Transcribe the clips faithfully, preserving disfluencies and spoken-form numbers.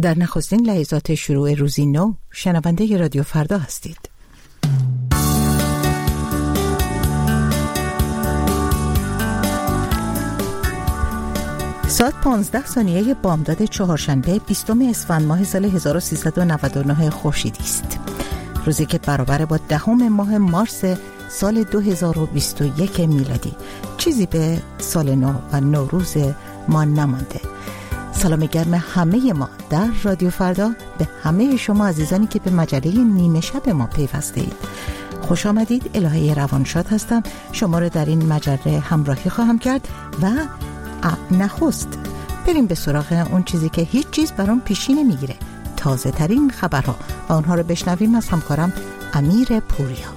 در نخستین لحظات شروع روزی نو شنونده رادیو فردا هستید. ساعت پانزده ثانیه بامداد چهارشنبه بیستم اسفند ماه سال هزار و سیصد و نود و نه خورشیدی است. روزی که برابر با دهم ماه مارس سال دو هزار و بیست و یک میلادی. چیزی به سال نو و نوروز ما نمانده. سلام گرم همه ما در رادیو فردا به همه شما عزیزانی که به مجله نیمه شب ما پیوسته اید. خوش آمدید. الهه روانشاد هستم. شما رو در این مجله همراهی خواهم کرد و نخست بریم به سراغ اون چیزی که هیچ چیز برام پیشی نمیگیره. تازه ترین خبرها و اونها رو بشنویم از همکارم امیر پوریا.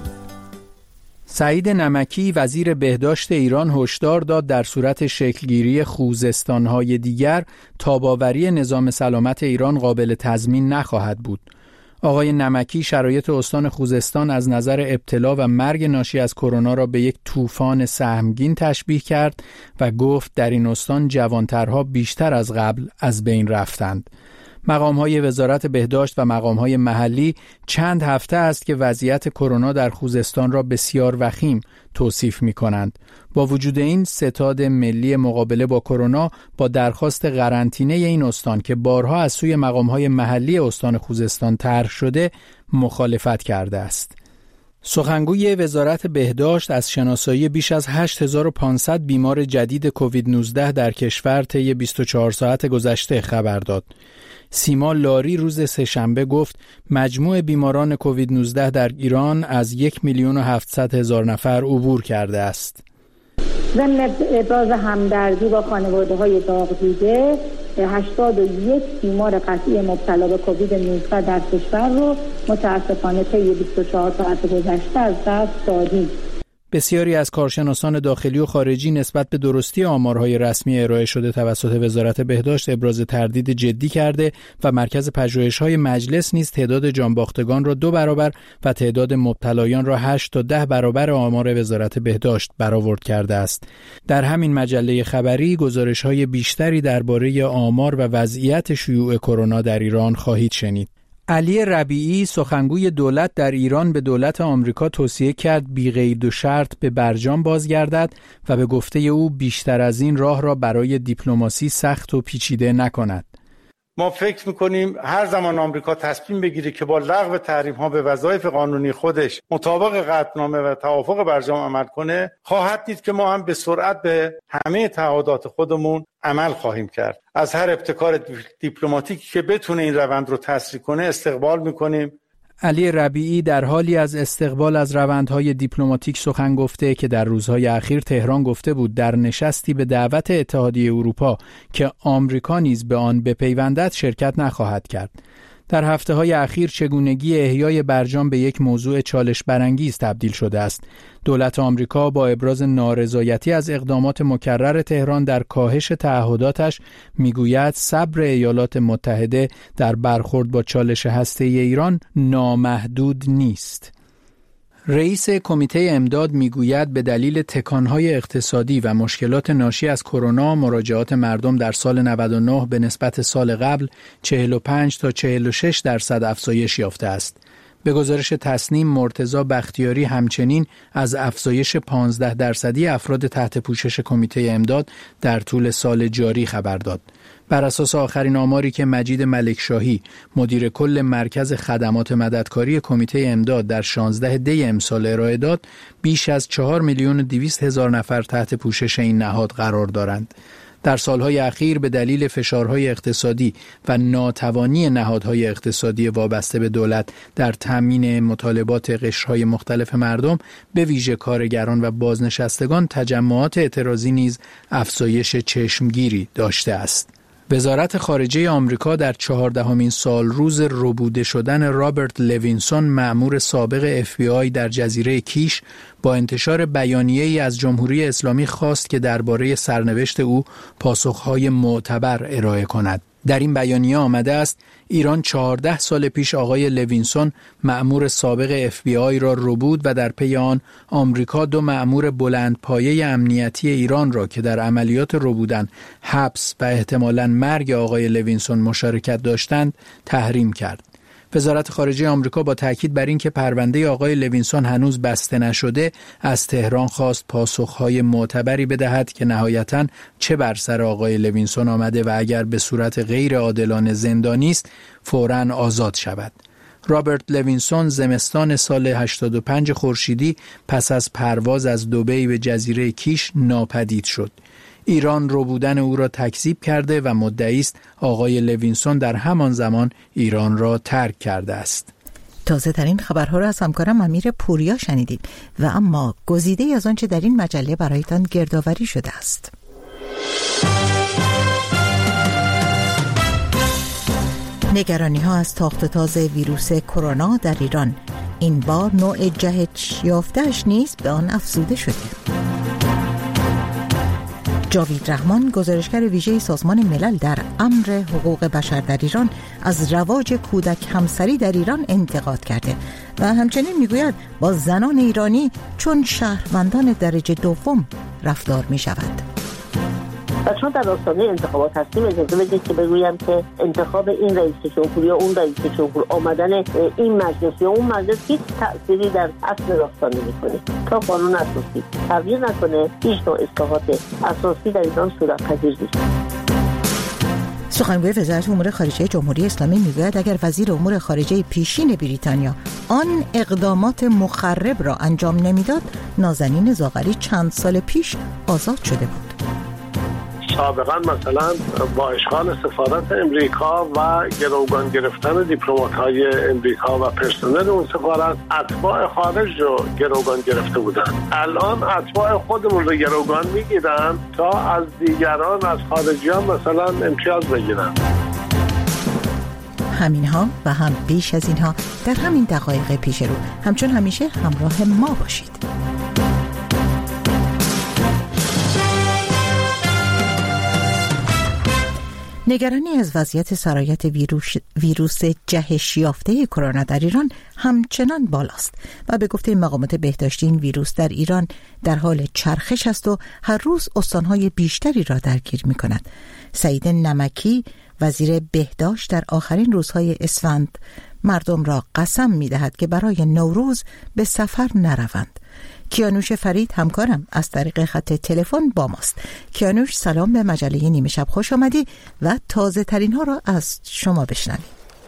سعید نمکی وزیر بهداشت ایران هشدار داد در صورت شکلگیری خوزستان‌های دیگر تاب‌آوری نظام سلامت ایران قابل تضمین نخواهد بود. آقای نمکی شرایط استان خوزستان از نظر ابتلا و مرگ ناشی از کرونا را به یک طوفان سهمگین تشبیه کرد و گفت در این استان جوانترها بیشتر از قبل از بین رفتند. مقام‌های وزارت بهداشت و مقام‌های محلی چند هفته است که وضعیت کرونا در خوزستان را بسیار وخیم توصیف می‌کنند. با وجود این ستاد ملی مقابله با کرونا با درخواست قرنطینه این استان که بارها از سوی مقام‌های محلی استان خوزستان طرح شده مخالفت کرده است. سخنگوی وزارت بهداشت از شناسایی بیش از هشت هزار و پانصد بیمار جدید کووید نوزده در کشور طی بیست و چهار ساعت گذشته خبر داد. سیما لاری روز سه‌شنبه گفت مجموع بیماران کووید نوزده در ایران از یک میلیون و هفتصد هزار نفر عبور کرده است. ضمن ابراز همدردی با خانواده‌های داغ دیده، هشتاد و یک بیمار قطعی مبتلا به کووید نوزده در کشور رو متاسفانه طی بیست و چهار ساعت گذشته از دست دادیم. بسیاری از کارشناسان داخلی و خارجی نسبت به درستی آمارهای رسمی ارائه شده توسط وزارت بهداشت ابراز تردید جدی کرده و مرکز پژوهش‌های مجلس نیز تعداد جانباختگان را دو برابر و تعداد مبتلایان را هشت تا ده برابر آمار وزارت بهداشت برآورد کرده است. در همین مجله خبری گزارش‌های بیشتری درباره آمار و وضعیت شیوع کرونا در ایران خواهید شنید. علی ربیعی سخنگوی دولت در ایران به دولت آمریکا توصیه کرد بی قید و شرط به برجام بازگردد و به گفته او بیشتر از این راه را برای دیپلماسی سخت و پیچیده نکند. ما فکر میکنیم هر زمان آمریکا تصمیم بگیره که با لغو تحریم ها به وظایف قانونی خودش مطابق قطعنامه و توافق برجام عمل کنه، خواهد دید که ما هم به سرعت به همه تعهدات خودمون عمل خواهیم کرد. از هر ابتکار دیپلماتیکی که بتونه این روند رو تسریع کنه استقبال میکنیم. علی ربیعی در حالی از استقبال از روندهای دیپلماتیک سخن گفته که در روزهای اخیر تهران گفته بود در نشستی به دعوت اتحادیه اروپا که آمریکا نیز به آن بپیوندد شرکت نخواهد کرد. در هفته‌های اخیر چگونگی احیای برجام به یک موضوع چالش برانگیز تبدیل شده است. دولت آمریکا با ابراز نارضایتی از اقدامات مکرر تهران در کاهش تعهداتش میگوید صبر ایالات متحده در برخورد با چالش هسته‌ای ایران نامحدود نیست. رئیس کمیته امداد میگوید به دلیل تکانهای اقتصادی و مشکلات ناشی از کرونا مراجعات مردم در سال نود و نه به نسبت سال قبل چهل و پنج تا چهل و شش درصد افزایش یافته است. به گزارش تصنیم مرتضی بختیاری همچنین از افزایش پانزده درصدی افراد تحت پوشش کمیته امداد در طول سال جاری خبر داد. بر اساس آخرین آماری که مجید ملکشاهی مدیر کل مرکز خدمات مددکاری کمیته امداد در شانزده دی امسال ارائه داد، بیش از چهار میلیون و دویست هزار نفر تحت پوشش این نهاد قرار دارند. در سالهای اخیر به دلیل فشارهای اقتصادی و ناتوانی نهادهای اقتصادی وابسته به دولت در تامین مطالبات قشرهای مختلف مردم به ویژه کارگران و بازنشستگان تجمعات اعتراضی نیز افزایش چشمگیری داشته است. وزارت خارجه آمریکا در چهاردهمین سال روز ربوده شدن رابرت لوینسون مأمور سابق اف بی آی در جزیره کیش با انتشار بیانیه‌ای از جمهوری اسلامی خواست که درباره سرنوشت او پاسخهای معتبر ارائه کند. در این بیانیه آمده است ایران چهارده سال پیش آقای لوینسون مأمور سابق اف بی آی را ربود و در پی آن آمریکا دو مأمور بلندپایه امنیتی ایران را که در عملیات ربودن، حبس و احتمالاً مرگ آقای لوینسون مشارکت داشتند تحریم کرد. وزارت خارجه آمریکا با تاکید بر این که پرونده آقای لوینسون هنوز بسته نشده از تهران خواست پاسخهای معتبری بدهد که نهایتاً چه بر سر آقای لوینسون آمده و اگر به صورت غیر عادلانه زندانی است فوراً آزاد شود. رابرت لوینسون زمستان سال هشتاد و پنج خورشیدی پس از پرواز از دبی به جزیره کیش ناپدید شد. ایران ربودن او را تکذیب کرده و مدعی است آقای لوینسون در همان زمان ایران را ترک کرده است. تازه ترین خبرها را از همکارم امیر پوریا شنیدیم و اما گزیده از آنچه در این مجله برایتان گردآوری شده است. نگرانی ها از تاخت و تاز ویروس کرونا در ایران، این بار نوع جهش یافته‌اش نیز به آن افزوده شده. جاوید رحمان، گزارشگر ویژه سازمان ملل در امر حقوق بشر در ایران، از رواج کودک همسری در ایران انتقاد کرده و همچنین میگوید با زنان ایرانی چون شهروندان درجه دوم رفتار می شود. و چون در آستانه انتخابات هستیم اجازه بدید که بگویم که انتخاب این رئیس جمهوری یا اون رئیس جمهور، آمدن این مجلس یا اون مجلس هیچ تأثیری در اصل داستان نمی‌کنه. تا قانون اساسی تغییر نکنه هیچ نوع اصلاحات اساسی در ایران صورت پذیر نیست. سخنگوی وزارت امور خارجه جمهوری اسلامی میگوید اگر وزیر امور خارجه پیشین بریتانیا آن اقدامات مخرب را انجام نمیداد، نازنین زاغری چند سال پیش آزاد شده بود. سابقا مثلا با اشغال سفارت امریکا و گروگان گرفتن دیپلمات‌های امریکا و پرسنل اون سفارت اتباع خارج رو گروگان گرفته بودن. الان اتباع خودمون رو گروگان میگیرن تا از دیگران، از خارجیان مثلا امتیاز بگیرن. همینها و هم بیش از اینها در همین دقایق پیش رو. همچون همیشه همراه ما باشید. نگرانی از وضعیت سرایت ویروس, ویروس جهش یافته کرونا در ایران همچنان بالاست و به گفته مقامات بهداشتی این ویروس در ایران در حال چرخش است و هر روز استانهای بیشتری را درگیر می کند. سعید نمکی، وزیر بهداشت، در آخرین روزهای اسفند مردم را قسم می دهد که برای نوروز به سفر نروند. کیانوش فرید همکارم از طریق خط تلفن با ماست. کیانوش، سلام، به مجله نیمه شب خوش آمدی و تازه ترین ها را از شما بشنویم.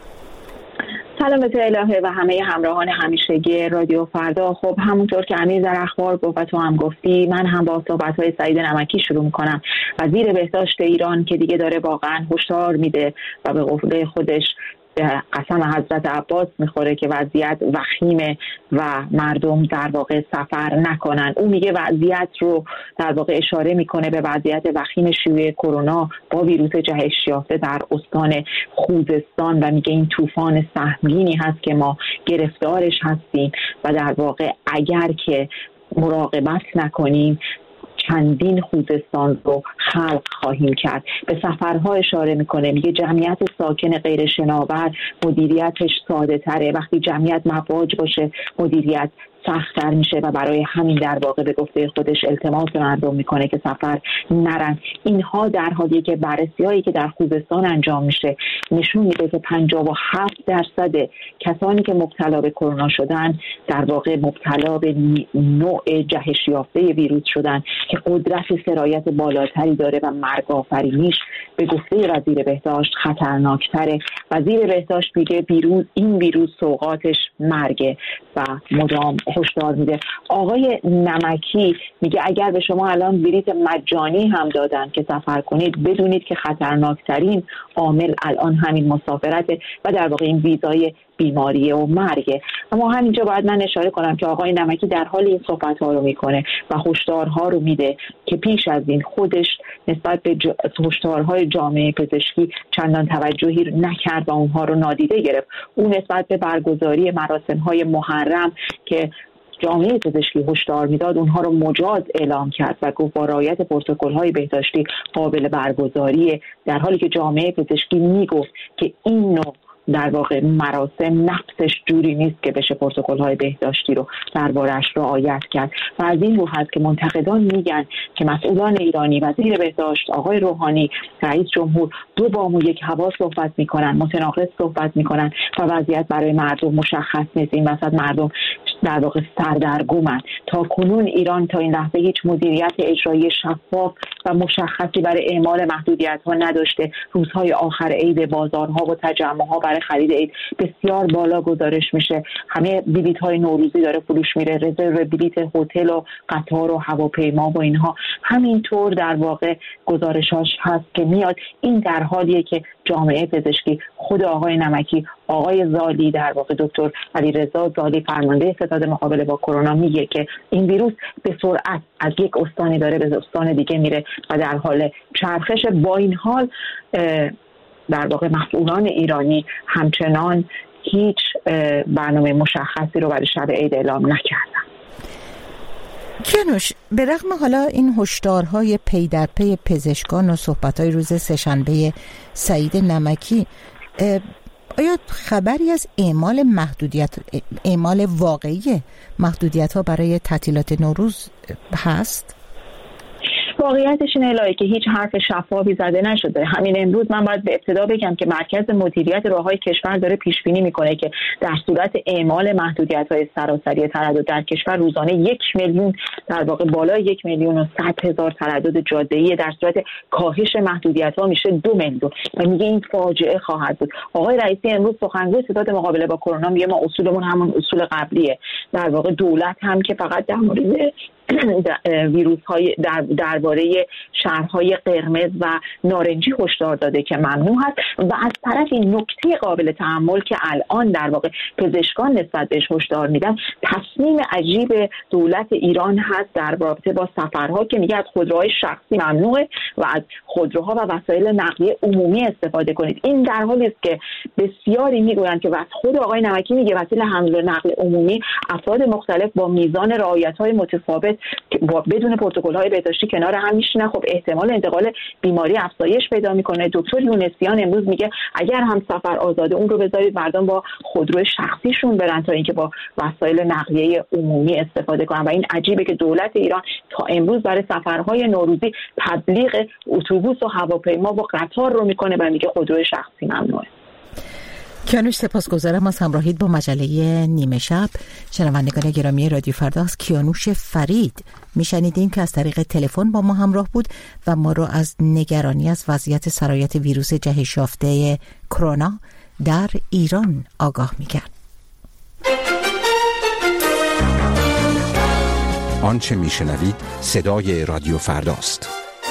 سلام به الهه و همه همراهان همیشگی رادیو فردا. خب همونطور که امیر در اخبار گفت و تو هم گفتی، من هم با صحبت‌های سعید نمکی شروع می‌کنم. وزیر بهداشت ایران که دیگه داره واقعا هشدار میده و به قول خودش قسم حضرت عباس میخوره که وضعیت وخیمه و مردم در واقع سفر نکنن. اون میگه وضعیت رو در واقع اشاره میکنه به وضعیت وخیم شیوع کرونا با ویروس جهش یافته در استان خوزستان و میگه این طوفان سهمگینی هست که ما گرفتارش هستیم و در واقع اگر که مراقبت نکنیم چندین خوزستان رو خلق خواهیم کرد. به سفرها اشاره میکنه، میگه جمعیت ساکن غیر شناور مدیریتش ساده تره، وقتی جمعیت مواج باشه مدیریت سخت‌تر میشه و برای همین در واقع به گفته خودش التماس به مردم میکنه که سفر نرن. اینها در حالیه که بررسی‌هایی که در خوزستان انجام میشه نشون میده که پنجاه و هفت درصد کسانی که مبتلا به کرونا شدن در واقع مبتلا به نوع جهش یافته ویروس شدن که قدرت سرایت بالاتری داره و مرگ آفرینیش به گفته وزیر بهداشت خطرناکتره. وزیر بهداشت میگه ویروس این ویروس سوغاتش مرگه و مدام هشدار میده. آقای نمکی میگه اگر به شما الان بلیط مجانی هم دادن که سفر کنید، بدونید که خطرناکترین عامل الان همین مسافرته و در واقع این ویزای بیماریه و مرگه. اما همینجا باید من اشاره کنم که آقای نمکی در حال این صحبت‌ها رو میکنه و هشدارها رو میده که پیش از این خودش نسبت به ج... هشدارهای جامعه پزشکی چندان توجهی نکرد و اونها رو نادیده گرفت. اون نسبت به برگزاری مراسم‌های محرم که جامعه پزشکی هشدار میداد اونها رو مجاز اعلام کرد و گفت با رعایت پروتکل‌های بهداشتی قابل برگزاریه، در حالی که جامعه پزشکی میگفت که این نوع در واقع مراسم نفسش جوری نیست که بشه پروتکل‌های بهداشتی رو درباره‌اش رعایت کرد. و از این رو هست که منتقدان میگن که مسئولان ایرانی، وزیر بهداشت آقای روحانی، رئیس جمهور دو بام و یک هوا صحبت میکنن، متناقض صحبت میکنن و وضعیت برای مردم مشخص نیست. این وسط مردم در واقع سردرگمن. تا کنون ایران تا این لحظه هیچ مدیریت اجرایی شفاف و مشخصی برای اعمال محدودیت‌ها نداشته. روزهای آخر عید بازارها و تجمع‌ها برای خرید عید بسیار بالا گزارش میشه. همه بلیط‌های نوروزی داره فروش میره، رزرو بلیط هتل و قطار و هواپیما و اینها همینطور در واقع گزارشاش هست که میاد. این در حالیه که جامعه پزشکی، خود آقای نمکی، آقای زالی، در واقع دکتر علیرضا زالی فرمانده ستاد مقابله با کرونا میگه که این ویروس به سرعت از یک استانی داره به استان دیگه میره و در حال چرخش. با این حال در واقع مسئولان ایرانی همچنان هیچ برنامه مشخصی رو برای شب عید اعلام نکردن. کیانوش، به رغم حالا این هشدارهای پی در پی پزشکان و صحبت‌های روز سه‌شنبه سعید نمکی، آیا خبری از اعمال محدودیت اعمال واقعی محدودیت‌ها برای تعطیلات نوروز هست؟ واقعیتش اینه الهی که هیچ حرف شفافی زده نشده. همین امروز من باید به ابتدا بگم که مرکز مدیریت راههای کشور داره پیش بینی میکنه که در صورت اعمال محدودیت‌های سراسری تردد در کشور روزانه یک میلیون در واقع بالای یک میلیون و صد هزار تردد جاده‌ای، در صورت کاهش محدودیت‌ها میشه دو میلیون و میگه این فاجعه خواهد بود. آقای رئیسی امروز سخنگوی ستاد مقابله با کرونا میگه ما اصولمون همون اصول قبلیه. در واقع دولت هم که فقط در مورد ویروس های در درباره شهرهای قرمز و نارنجی هشدار داده که ممنوع هست و از طرفی نکته قابل تأمل که الان در واقع پزشکان نسبت بهش هشدار میدن، تصمیم عجیب دولت ایران هست در رابطه با سفرها که میگه از خودروهای شخصی ممنوعه و از خودروها و وسایل نقلیه عمومی استفاده کنید. این در حالی است که بسیاری میگویند که واسه خود آقای نمکی میگه وسیل حمل و نقل عمومی افراد مختلف با میزان رعایت‌های متفاوت با بدون پروتکل‌های بهداشتی کنار هم میشینن، خب احتمال انتقال بیماری افزایش پیدا میکنه. دکتر یونسیان امروز میگه اگر هم سفر آزاده اون رو بذارید مردم با خودرو شخصیشون برن تا اینکه با وسایل نقلیه عمومی استفاده کنن. و این عجیبه که دولت ایران تا امروز برای سفرهای نوروزی تبلیغ اتوبوس و هواپیما و قطار رو میکنه و میگه خودرو شخصی ممنوعه. کیانوش، سپاسگزارم از همراهیت با مجله نیمه شب. شنوندگان گرامی رادیو فردا، از کیانوش فرید میشنیدیم که از طریق تلفن با ما همراه بود و ما رو از نگرانی از وضعیت سرایت ویروس جهش یافته کرونا در ایران آگاه میکرد. آنچه میشنوید صدای رادیو فرداست.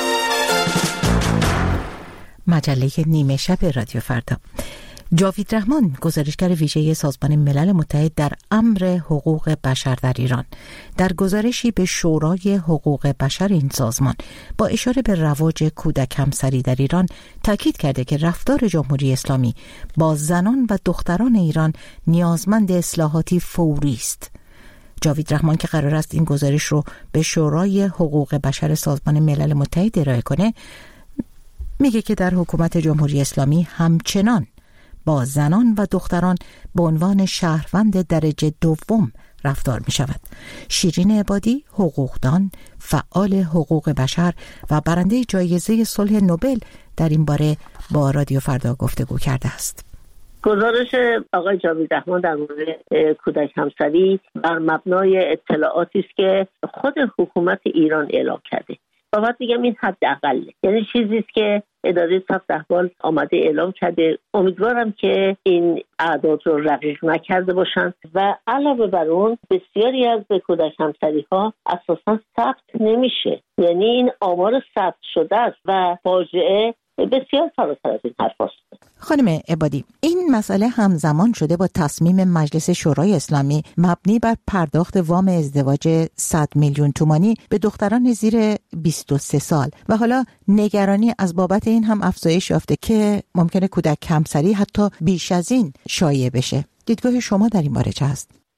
مجله نیمه شب رادیو فردا. جاوید رحمان، گزارشگر ویژه سازمان ملل متحد در امر حقوق بشر در ایران، در گزارشی به شورای حقوق بشر این سازمان با اشاره به رواج کودک همسری در ایران تاکید کرده که رفتار جمهوری اسلامی با زنان و دختران ایران نیازمند اصلاحاتی فوری است. جاوید رحمان که قرار است این گزارش رو به شورای حقوق بشر سازمان ملل متحد ارائه کنه، میگه که در حکومت جمهوری اسلامی همچنان با زنان و دختران به عنوان شهروند درجه دوم رفتار می شود. شیرین عبادی، حقوقدان، فعال حقوق بشر و برنده جایزه صلح نوبل، در این باره با رادیو فردا گفتگو کرده است. گزارش آقای جاوید رحمان در مورد کودک همسری بر مبنای اطلاعاتی است که خود حکومت ایران اعلام کرده. باید بگم این حداقله، یعنی چیزی است که اداره ثبت احوال آمده اعلام کرده. امیدوارم که این اعداد رو رقیق نکرده باشند و علاوه بر اون بسیاری از کودک همسری ها اساسا ثبت نمیشه، یعنی این آمار ثبت شده است و فاجعه بسیار فراتر از این حرف است. خانم عبادی، این مسئله همزمان شده با تصمیم مجلس شورای اسلامی مبنی بر پرداخت وام ازدواج صد میلیون تومانی به دختران زیر بیست و سه سال و حالا نگرانی از بابت این هم افزایش یافته که ممکنه کودک همسری حتی بیش از این شایع بشه. دیدگاه شما در این باره چه است؟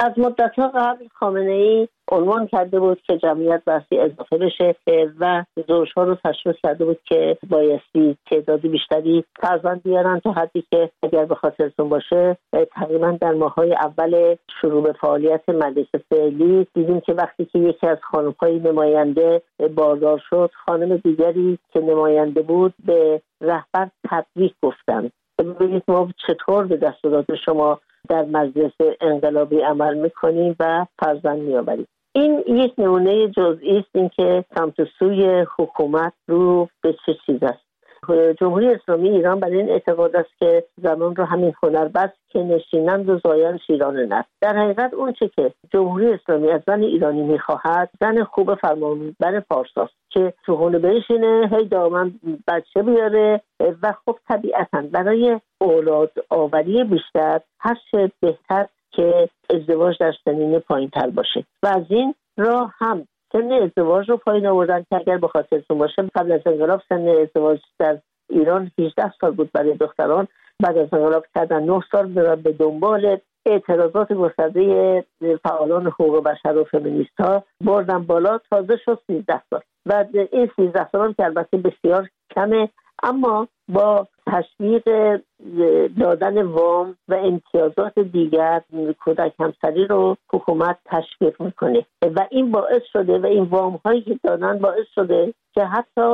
از مدت‌ها قبل خامنه‌ای عنوان کرده بود که جمعیت بسی اضافه بشه و زوج‌ها رو تشویق کرده بود که بایستی تعداد بیشتری فرزند بیارن تا حدی که اگر به خاطرتون باشه تقریبا در ماه‌های اول شروع به فعالیت مجلس فعلی دیدیم که وقتی که یکی از خانم‌های نماینده باردار شد، خانم دیگری که نماینده بود به رهبر تبریک گفتند. ببینید ما چطور به دستورات شما در مجلس انقلابی عمل میکنیم و فرزند میآوریم. این یک نمونه جزئی است این که سمت سوی حکومت رو به چه چیز است. جمهوری اسلامی ایران برای این اعتقاد است که زنان رو همین هنر بس که نشینند و زایند شیران نفس. در حقیقت اون چه که جمهوری اسلامی از زن ایرانی میخواهد زن خوب فرمانبر پارساست که تو خونه بنشینه، هی دامن بچه بیاره و خب طبیعتاً برای اولاد آوری بیشتر هر چه بهتر که ازدواج در سنین پایین تر باشه و از این راه هم سن ازدواج رو پایین آوردن که اگر به خاطرتون باشه قبل از انقلاب سن ازدواج در ایران هجده سال بود برای دختران، بعد از انقلاب کردن نه سال به دنبال اعتراضات گسترده فعالان حقوق بشر و فمینیست ها بردن بالا، تازه شد سیزده سال. بعد این سیزده سال که البته بسیار کمه، اما با تشویق دادن وام و امتیازات دیگر کودک همسری رو حکومت تشویق میکنه و این باعث شده و این وام هایی که دادن باعث شده که حتی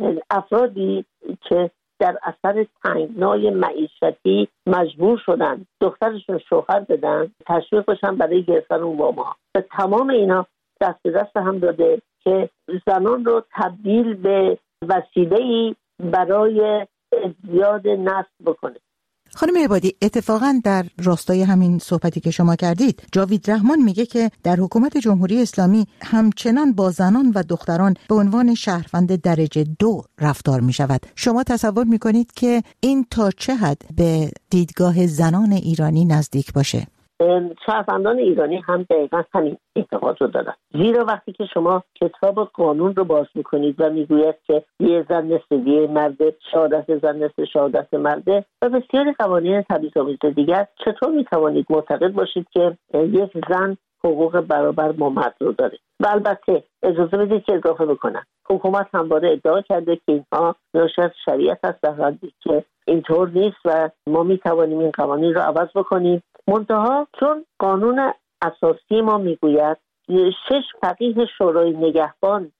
افرادی که در اثر تنگنای معیشتی مجبور شدن دخترشون شوهر بدن تشویق بشن برای گرفتن اون وام ها و تمام اینا دست به دست هم داده که زنان رو تبدیل به وسیله‌ای برای زیاد نسل بکنه. خانم عبادی، اتفاقا در راستای همین صحبتی که شما کردید جاوید رحمان میگه که در حکومت جمهوری اسلامی همچنان با زنان و دختران به عنوان شهروند درجه دو رفتار میشود. شما تصور میکنید که این تا چه حد به دیدگاه زنان ایرانی نزدیک باشه؟ شهروندان ایرانی هم دقیقا همین اعتقاد رو دارن، زیرا وقتی که شما کتاب قانون رو باز میکنید و میگوید که یه زن نصف دیه مرده، شهادت زن نصف شهادت مرده و بسیاری قوانین تبعیض‌آمیز دیگر، چطور میتوانید معتقد باشید که یک زن حقوق برابر با مرد رو داره؟ و البته اجازه بدید که اضافه بکنم حکومت همواره ادعا کرده که اینها ناشی از شریعت هست، در حالی که اینطور نیست و ما میتوانیم این قوانین رو عوض بکنیم. منتها چون قانون اساسی ما میگوید شش فقیه شورای نگهبان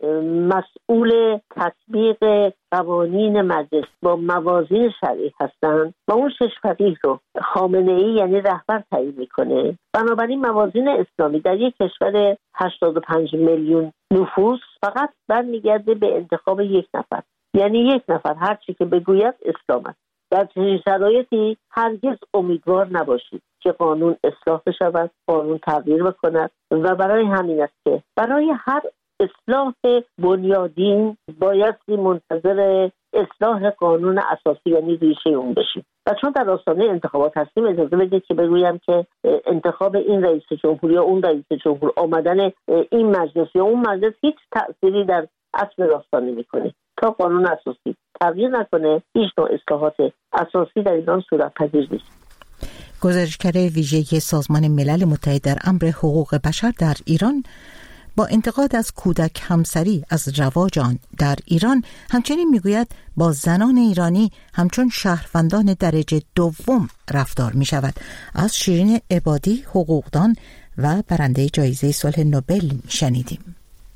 مسئول تطبیق قوانین مجلس با موازین شرعی هستند و اون شش فقیه رو خامنه‌ای یعنی رهبر تعیین میکنه، بنابراین موازین اسلامی در یک کشور هشتاد و پنج میلیون نفوس فقط برمیگرده به انتخاب یک نفر، یعنی یک نفر هر چی که بگوید اسلام است. در چنین شرایطی هرگز امیدوار نباشید که قانون اصلاح بشود، قانون تغییر بکند و برای همین است که برای هر اصلاح بنیادین بایستی منتظر اصلاح قانون اساسی یعنی ریشه اون بشیم. و چون در آستانه انتخابات هستیم اجازه بدید که بگویم که انتخاب این رئیس جمهور یا اون رئیس جمهور، آمدن این مجلس یا اون مجلس هیچ تأثیری در اصل داستان نمی‌کنه. تا قانون اساسی تغییر نکنه هیچ نوع اصلاحات اساسی در ایران صورت پذیر نیست. گزارشگر ویژه سازمان ملل متحد در امر حقوق بشر در ایران با انتقاد از کودک همسری از رواج آن در ایران همچنین میگوید با زنان ایرانی همچون شهروندان درجه دوم رفتار می شود. از شیرین عبادی، حقوقدان و برنده جایزه صلح نوبل شنیدیم.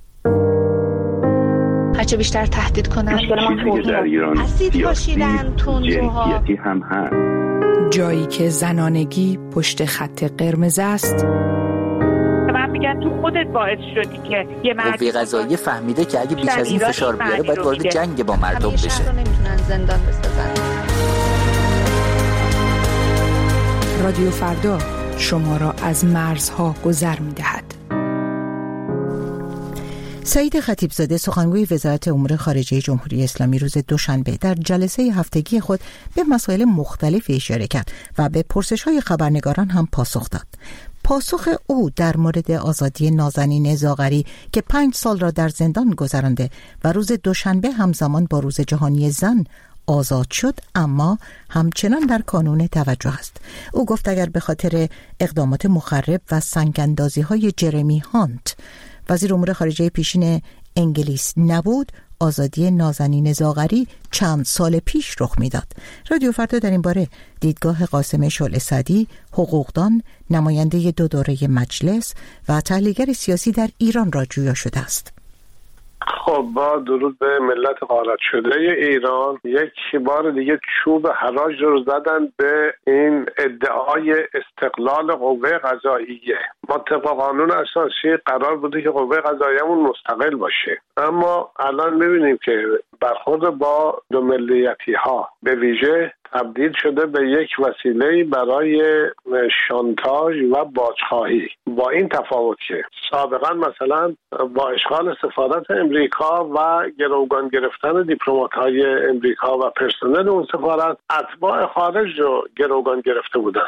هرچه بیشتر تهدید کنن مشکل ما در ایران اسید پاشیدن، تندروها هم هست. جایی که زنانگی پشت خط قرمز است. من میگن تو خودت باعث شدی که یه مردی قضاییه فهمیده که اگه بیش از این فشار بیاره باید وارد جنگ با مردم بشه. شهر رو نمیتونن زندان بسازن. رادیو فردا شما را از مرزها گذر میدهد. سعید خطیبزاده سخنگوی وزارت امور خارجه جمهوری اسلامی روز دوشنبه در جلسه هفتگی خود به مسائل مختلفی اشاره کرد و به پرسش‌های خبرنگاران هم پاسخ داد. پاسخ او در مورد آزادی نازنین زاغری که پنج سال را در زندان گذرانده و روز دوشنبه همزمان با روز جهانی زن آزاد شد، اما همچنان در کانون توجه است. او گفت اگر به خاطر اقدامات مخرب و سنگ‌اندازی های جرمی هانت، وزیر امور خارجه پیشین انگلیس، نبود، آزادی نازنین زاغری چند سال پیش رخ میداد. رادیو فردا در این باره دیدگاه قاسم شعله سعدی، حقوقدان، نماینده دو دوره مجلس و تحلیلگر سیاسی در ایران را جویا شده است. خب با درود به ملت غارت شده ایران، یک بار دیگه چوب حراج رو زدن به این ادعای استقلال قوه قضاییه. ما طبق قانون اساسی قرار بوده که قوه قضاییمون مستقل باشه، اما الان میبینیم که برخورد با دو ملیتی ها به ویژه تبدیل شده به یک وسیله برای شانتاژ و باجخواهی، با این تفاوت که سابقا مثلا با اشغال سفارت امریکا و گروگان گرفتن دیپلمات‌های امریکا و پرسنل اون سفارت اتباع خارج رو گروگان گرفته بودن.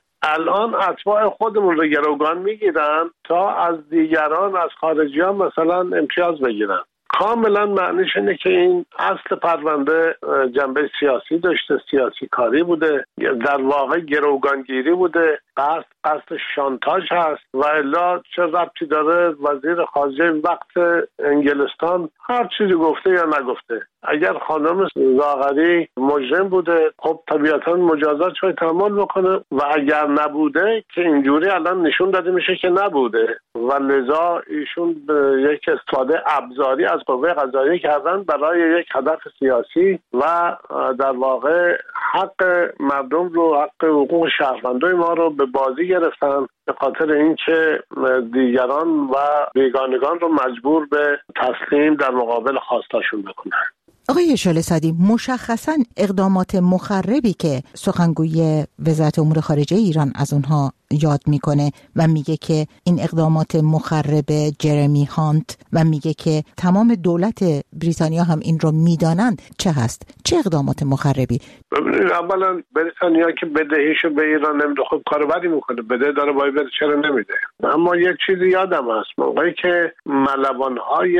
الان اتباع خودمون رو گروگان میگیرن تا از دیگران، از خارجیان مثلا امتیاز بگیرن. کاملا معنیش اینه که این اصل پرونده جنبه سیاسی داشته، سیاسی کاری بوده، در واقع گروگانگیری بوده، قصد قصد شانتاژ هست و الا چه ربطی داره وزیر خارجه وقت انگلستان هر چیزی گفته یا نگفته. اگر خانم زاغری مجرم بوده، خب طبیعتا مجازات شاید تحمل بکنه و اگر نبوده که اینجوری الان نشون داده میشه که نبوده و لذا ایشون به یک استفاده ابزاری از قوه قضاییه کردن برای یک هدف سیاسی و در واقع حق مردم رو، حق حقوق شهروندای ما رو به بازی گرفتن به خاطر اینکه دیگران و بیگانگان رو مجبور به تسلیم در مقابل خواستاشون بکنن. آقای شعله سعدی، مشخصاً اقدامات مخربی که سخنگوی وزارت امور خارجه ایران از اونها یاد میکنه و میگه که این اقدامات مخرب جرمی هانت و میگه که تمام دولت بریتانیا هم این رو میدانند، چه هست؟ چه اقدامات مخربی؟ ببینید، اولا بریتانیا که بدهیشو به ایران نمیده، خب کار بدی میکنه، بده داره باید بده، چرا نمیده؟ اما یک چیزی یادم هست، موقعی که ملوانهای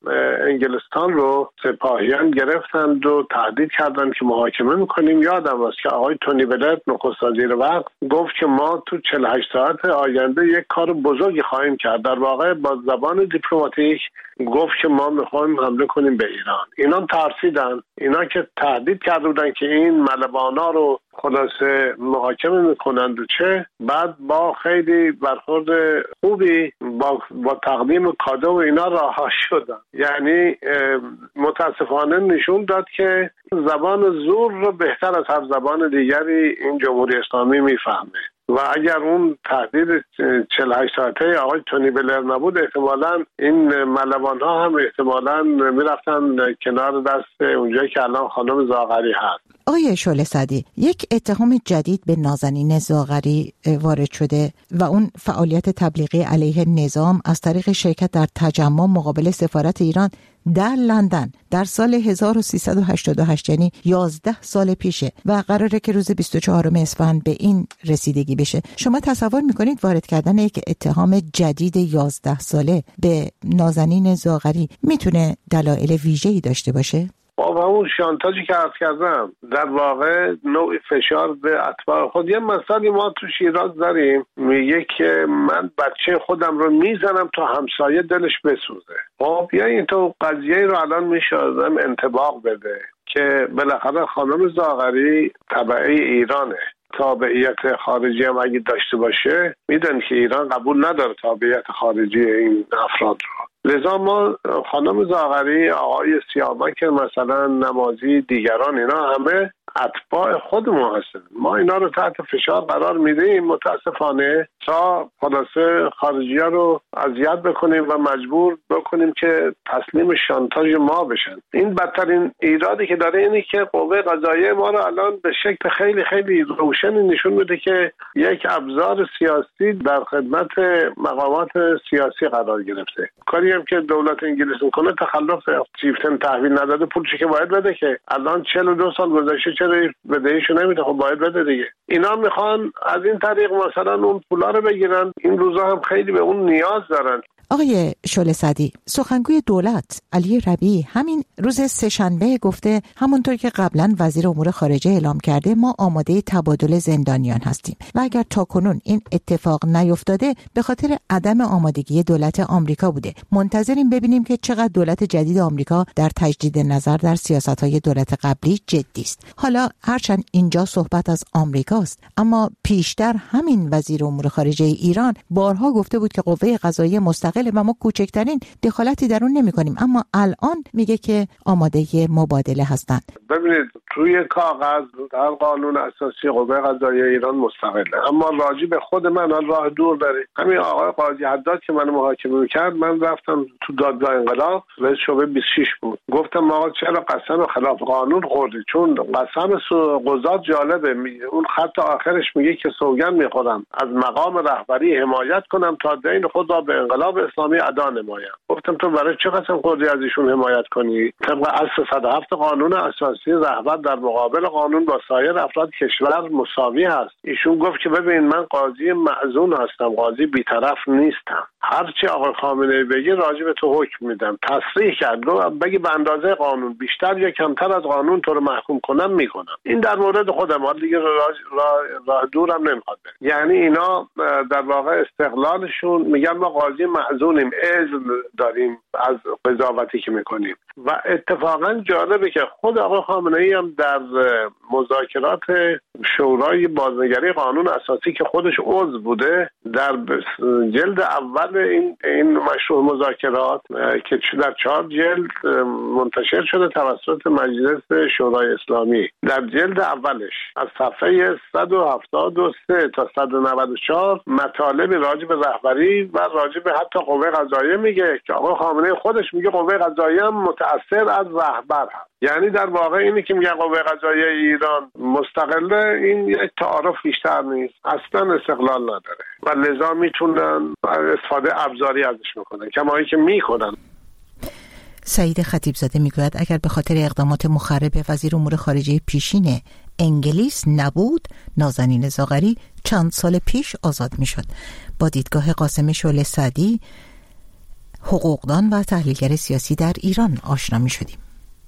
انگلستان رو سپاهیان گرفتند و تهدید کردند که محاکمه میکنیم، یادم هست که آقای تونی بلر نخست وزیر وقت گفت که ما تو چهل و هشت ساعت آینده یک کار بزرگی خواهیم کرد. در واقع با زبان دیپلماتیک گفت که ما میخوایم حمله کنیم به ایران. اینا ترسیدن، اینا که تهدید کرده بودن که این ملوانا رو خلاصه محاکمه میکنند و چه، بعد با خیلی برخورد خوبی با, با تقدیم کادو و اینا رها شدن. یعنی متاسفانه نشون داد که زبان زور رو بهتر از هر زبان دیگری این جمهوری اسلامی میفهمه و اگر اون تهدید چهل و هشت ساعته آقای تونی بلر نبود، احتمالاً این ملوان ها هم احتمالاً میرفتن کنار دست اونجایی که الان خانم زاغری هست. آقای شعله سعدی، یک اتهام جدید به نازنین زاغری وارد شده و اون فعالیت تبلیغی علیه نظام از طریق شرکت در تجمع مقابل سفارت ایران در لندن در سال هزار و سیصد و هشتاد و هشت، یعنی یازده سال پیشه و قراره که روز بیست و چهارم اسفند به این رسیدگی بشه. شما تصور میکنید وارد کردن یک اتهام جدید یازده ساله به نازنین زاغری میتونه دلایل ویژه‌ای داشته باشه؟ با اون شانتاجی که عرض کردم، در واقع نوع فشار به اتباع خود. یه مثالی ما تو شیراز داریم، میگه که من بچه خودم رو میزنم تا همسایه دلش بسوزه. خب یا این تو قضیه رو الان میشه آدم انطباق بده که بالاخره خانم زاغری تبعه ایرانه، تابعیت خارجی هم اگه داشته باشه میدن که ایران قبول نداره تابعیت خارجی این افراد رو. لذا ما خانم زاغری، آقای سیامک مثلا، نمازی، دیگران، اینا همه اتباع خودمون هستن. ما اینا رو تحت فشار قرار میدیم متاسفانه تا خلاصه خارجی ها رو اذیت بکنیم و مجبور بکنیم که تسلیم شانتاژ ما بشن. این بدترین ایرادی که داره اینه که قوه قضاییه ما رو الان به شکل خیلی خیلی روشنی نشون میده که یک ابزار سیاسی در خدمت مقامات سیاسی قرار گرفته. کاری هم که دولت انگلیس میکنه تخلف چیفتن تحویل نداده، پولشی که باید بده که الان چهل و دو سال گذشته چرا بدهیشو نمیده؟ خب باید بده دیگه. اینا میخوان از این طریق مثلا اون پولا رو بگیرن. این روزا هم خیلی به اون نیاز دارن. آقای شعله سعدی، سخنگوی دولت علی ربیعی همین روز سه‌شنبه گفته همونطور که قبلا وزیر امور خارجه اعلام کرده ما آماده تبادل زندانیان هستیم و اگر تاکنون این اتفاق نیفتاده به خاطر عدم آمادگی دولت آمریکا بوده. منتظریم ببینیم که چقدر دولت جدید آمریکا در تجدید نظر در سیاست‌های دولت قبلی جدی است. حالا هرچند اینجا صحبت از آمریکاست، اما پیشتر همین وزیر امور خارجه ایران بارها گفته بود که قوه قضاییه مستقل و ما کوچکترین دخالتی در اون نمی‌کنیم، اما الان میگه که آماده مبادله هستند. ببینید توی کاغذ در قانون اساسی قوه قضاییه ایران مستقله، اما راجع به خود من راه دور داره. همین آقای قاضی حداد که من محاکمه کرد، من رفتم تو دادگاه انقلاب، رئیس شعبه بیست و شش بود، گفتم آقا چرا قسم خلاف قانون خوردی؟ چون قسم قضات جالبه، اون خط آخرش میگه که سوگند میخورم از مقام رهبری حمایت کنم تا دین خود را به انقلاب اسلامی ادا نمایم. گفتم تو برای چه قسم خوردی از ایشون حمایت کنی؟ طبق اصل صد و هفت قانون اساسی رهبر در مقابل قانون با سایر افراد کشور مساوی هست. ایشون گفت که ببین من قاضی معزون هستم، قاضی بی‌طرف نیستم، هرچی آقای خامنه‌ای بگه راجع به تو حکم میدم. تصریح کرد گفت بگی به اندازه قانون، بیشتر یا کمتر از قانون تو رو محکوم کنم میکنم. این در مورد خودم، حالا دیگه راه را را دورم نمیخواد بره. یعنی اینا در واقع استقلالشون میگن ما قاضی معزونیم، اذن داریم از قضاوتی که میکنیم. و اتفاقا جالبه که خود آقای خامنه‌ای هم در مذاکرات شورای بازنگری قانون اساسی که خودش عضو بوده، در جلد اول این این مشروع مذاکرات که در چهار جلد منتشر شده توسط مجلس شورای اسلامی، در جلد اولش از صفحه صد و هفتاد و سه تا صد و نود و چهار مطالب راجع به رهبری و راجع به حتی قوه قضاییه میگه که آقای خامنه‌ای خودش میگه قوه قضاییه هم متأثر از رهبر هست. یعنی در واقع اینی که میگن قوه قضاییه ایران مستقله، این یک تعارف بیشتر نیست، اصلا استقلال نداره و لذا میتونن استفاده ابزاری ازش میکنن کمایی که میکنن. سعید خطیبزاده میگوید اگر به خاطر اقدامات مخرب وزیر امور خارجه پیشین انگلیس نبود، نازنین زاغری چند سال پیش آزاد میشد. با دیدگاه قاسم شعله سعدی، حقوقدان و تحلیلگر سیاسی در ایران آشنا میشدیم.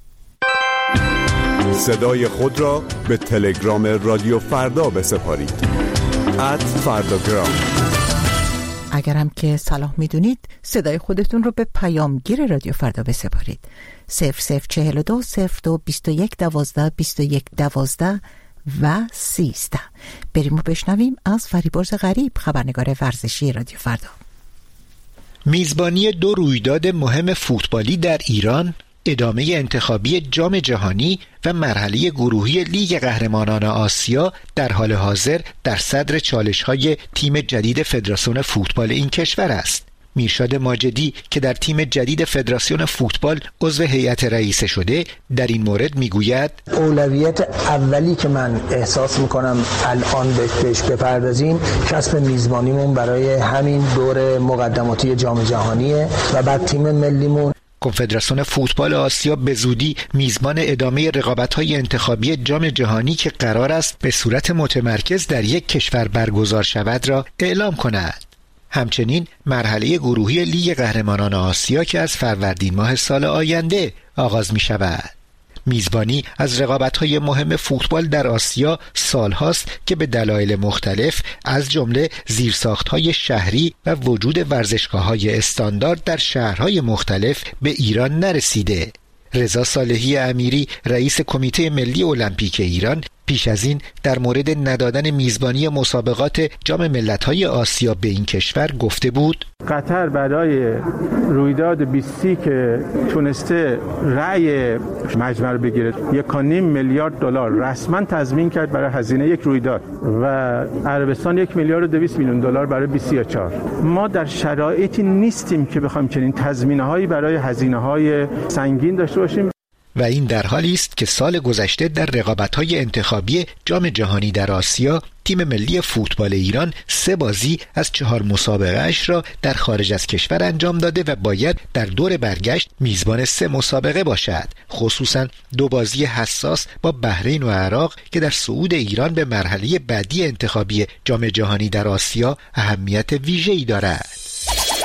صدای خود را به تلگرام رادیو فردا بسپارید. ات فرداگرام. اگرم که صلاح میدونید صدای خودتون رو به پیامگیر رادیو فردا بسپارید. صفر صفر چهل و دو صفر دو بیست و یک دوازده بیست و یک دوازده و سیزده. بریم و بشنویم از فریبرز غریب، خبرنگار ورزشی رادیو فردا. میزبانی دو رویداد مهم فوتبالی در ایران، ادامه انتخابی جام جهانی و مرحله گروهی لیگ قهرمانان آسیا در حال حاضر در صدر چالش‌های تیم جدید فدراسیون فوتبال این کشور است. میرشاد ماجدی که در تیم جدید فدراسیون فوتبال عضو هیئت رئیسه شده در این مورد میگوید اولویت اولی که من احساس میکنم الان بهش بپردازیم کسب میزبانیمون برای همین دور مقدماتی جام جهانیه و بعد تیم ملیمون. کنفدراسیون فوتبال آسیا به زودی میزبان ادامه رقابت‌های انتخابی جام جهانی که قرار است به صورت متمرکز در یک کشور برگزار شود را اعلام کند. همچنین مرحله گروهی لیگ قهرمانان آسیا که از فروردین ماه سال آینده آغاز می شود. میزبانی از رقابت‌های مهم فوتبال در آسیا سالهاست که به دلایل مختلف از جمله زیرساخت‌های شهری و وجود ورزشگاه‌های استاندارد در شهرهای مختلف به ایران نرسیده. رضا صالحی امیری رئیس کمیته ملی المپیک ایران پیش از این در مورد ندادن میزبانی مسابقات جام ملت‌های آسیا به این کشور گفته بود قطر برای رویداد بیستی که تونسته رأی مجمع رو بگیره یک و نیم میلیارد دلار رسما تضمین کرد برای هزینه یک رویداد و عربستان یک میلیارد و دویست میلیون دلار برای بیست و چهار. ما در شرایطی نیستیم که بخوایم چنین تضمین‌هایی برای هزینه‌های سنگین داشته باشیم. و این در حالی است که سال گذشته در رقابت‌های انتخابی جام جهانی در آسیا تیم ملی فوتبال ایران سه بازی از چهار مسابقه اش را در خارج از کشور انجام داده و باید در دور برگشت میزبان سه مسابقه باشد، خصوصا دو بازی حساس با بحرین و عراق که در صعود ایران به مرحله بعدی انتخابی جام جهانی در آسیا اهمیت ویژه‌ای دارد.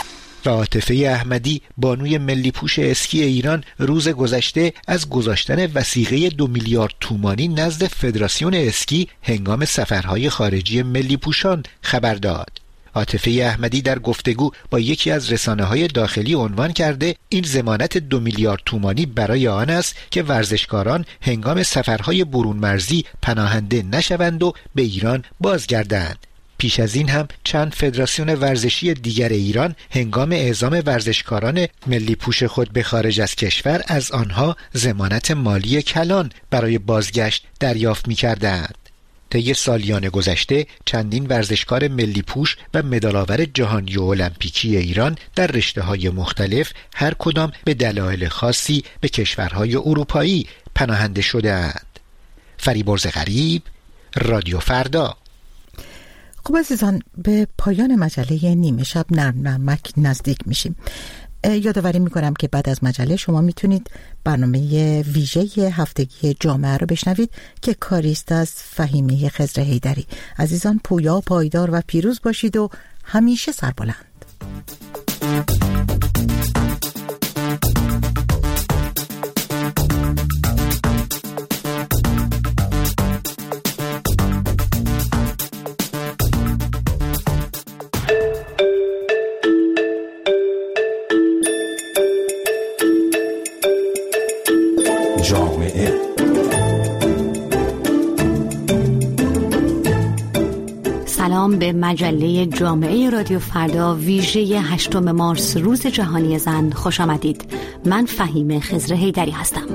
و عاطفه احمدی بانوی ملی پوش اسکی ایران روز گذشته از گذاشتن وثیقه دو میلیارد تومانی نزد فدراسیون اسکی هنگام سفرهای خارجی ملی پوشان خبر داد. عاطفه احمدی در گفتگو با یکی از رسانه‌های داخلی عنوان کرده این ضمانت دو میلیارد تومانی برای آن است که ورزشکاران هنگام سفرهای برون مرزی پناهنده نشوند و به ایران بازگردند. پیش از این هم چند فدراسیون ورزشی دیگر ایران هنگام اعزام ورزشکاران ملی پوش خود به خارج از کشور از آنها ضمانت مالی کلان برای بازگشت دریافت می‌کردند. طی سالیان گذشته چندین ورزشکار ملی پوش و مدال‌آور جهانی و المپیکی ایران در رشته‌های مختلف هر کدام به دلایل خاصی به کشورهای اروپایی پناهنده شده‌اند. فریبرز غریب، رادیو فردا. خب عزیزان، به پایان مجله نیمه شب نرم نرمک نزدیک میشیم. یادآوری میکنم که بعد از مجله شما میتونید برنامه ویژه هفتگی جامعه رو بشنوید که کاریست از فهیمه خضر حیدری. عزیزان پویا، پایدار و پیروز باشید و همیشه سربلند. سلام به مجله جامعه رادیو فردا ویژه هشتم مارس روز جهانی زن خوش آمدید. من فهیمه خضر حیدری هستم.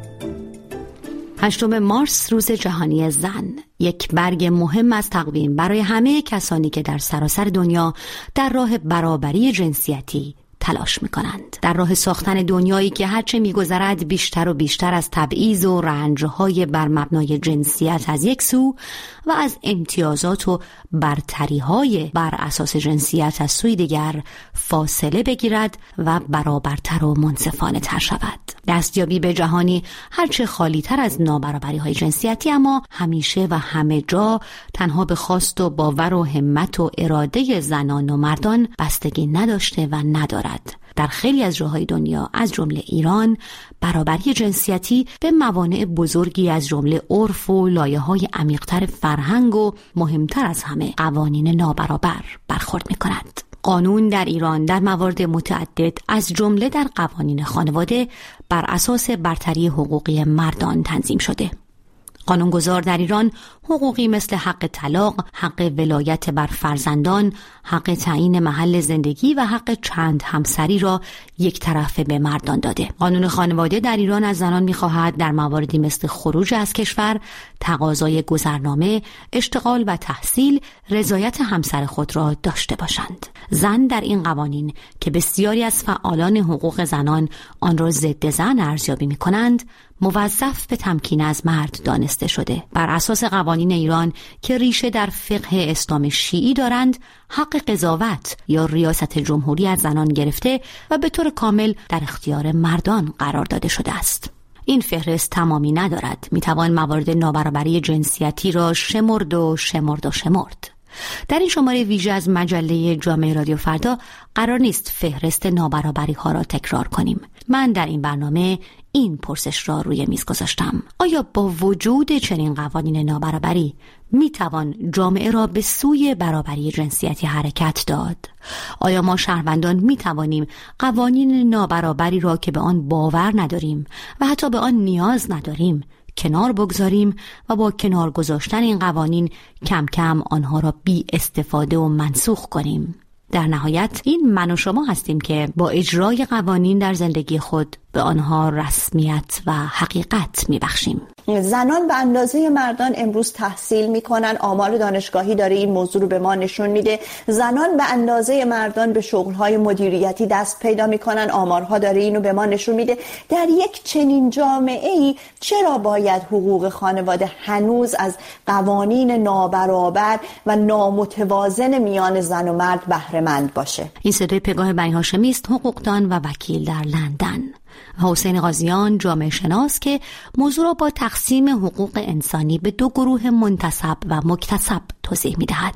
هشتم مارس روز جهانی زن یک برگ مهم از تقویم برای همه کسانی که در سراسر دنیا در راه برابری جنسیتی تلاش می‌کنند، در راه ساختن دنیایی که هرچه می‌گذرد بیشتر و بیشتر از تبعیض و رنج‌های بر مبنای جنسیت از یک سو و از امتیازات و برتری‌های بر اساس جنسیت از سوی دیگر فاصله بگیرد و برابرتر و منصفانه‌تر شود. دستیابی به جهانی هرچه خالی‌تر از نابرابری‌های جنسیتی اما همیشه و همه جا تنها به خواست و باور و همت و اراده زنان و مردان بستگی نداشته و ندارد. در خیلی از جاهای دنیا از جمله ایران برابری جنسیتی به موانع بزرگی از جمله عرف و لایه‌های عمیق‌تر فرهنگ و مهمتر از همه قوانین نابرابر برخورد می‌کند. قانون در ایران در موارد متعدد از جمله در قوانین خانواده بر اساس برتری حقوقی مردان تنظیم شده. قانونگذار در ایران حقوقی مثل حق طلاق، حق ولایت بر فرزندان، حق تعیین محل زندگی و حق چند همسری را یک طرفه به مردان داده. قانون خانواده در ایران از زنان می‌خواهد در مواردی مثل خروج از کشور، تقاضای گذرنامه، اشتغال و تحصیل رضایت همسر خود را داشته باشند. زن در این قوانین که بسیاری از فعالان حقوق زنان آن را ضد زن ارزیابی می‌کنند، موظف به تمکین از مرد دانسته شده. بر اساس قوانین ایران که ریشه در فقه اسلام شیعی دارند، حق قضاوت یا ریاست جمهوری از زنان گرفته و به طور کامل در اختیار مردان قرار داده شده است. این فهرست تمامی ندارد. میتوان موارد نابرابری جنسیتی را شمرد و شمرد و شمرد. در این شماره ویژه از مجله جامعه رادیو فردا قرار نیست فهرست نابرابری ها را تکرار کنیم. من در این برنامه این پرسش را روی میز گذاشتم: آیا با وجود چنین قوانین نابرابری می توان جامعه را به سوی برابری جنسیتی حرکت داد؟ آیا ما شهروندان می توانیم قوانین نابرابری را که به آن باور نداریم و حتی به آن نیاز نداریم کنار بگذاریم و با کنار گذاشتن این قوانین کم کم آنها را بی استفاده و منسوخ کنیم؟ در نهایت این من و شما هستیم که با اجرای قوانین در زندگی خود به آنها رسمیت و حقیقت میبخشیم. زنان به اندازه مردان امروز تحصیل میکنن. آمار دانشگاهی داره این موضوع رو به ما نشون میده. زنان به اندازه مردان به شغلهای مدیریتی دست پیدا میکنن. آمارها داره اینو به ما نشون میده. در یک چنین جامعه‌ای چرا باید حقوق خانواده هنوز از قوانین نابرابر و نامتوازن میان زن و مرد بهره مند باشه؟ این صدای پگاه بنی هاشمی است، حقوقدان و وکیل در لندن. حسین قاضیان جامعه شناس که موضوع را با تقسیم حقوق انسانی به دو گروه منتصب و مکتسب توضیح می‌دهد.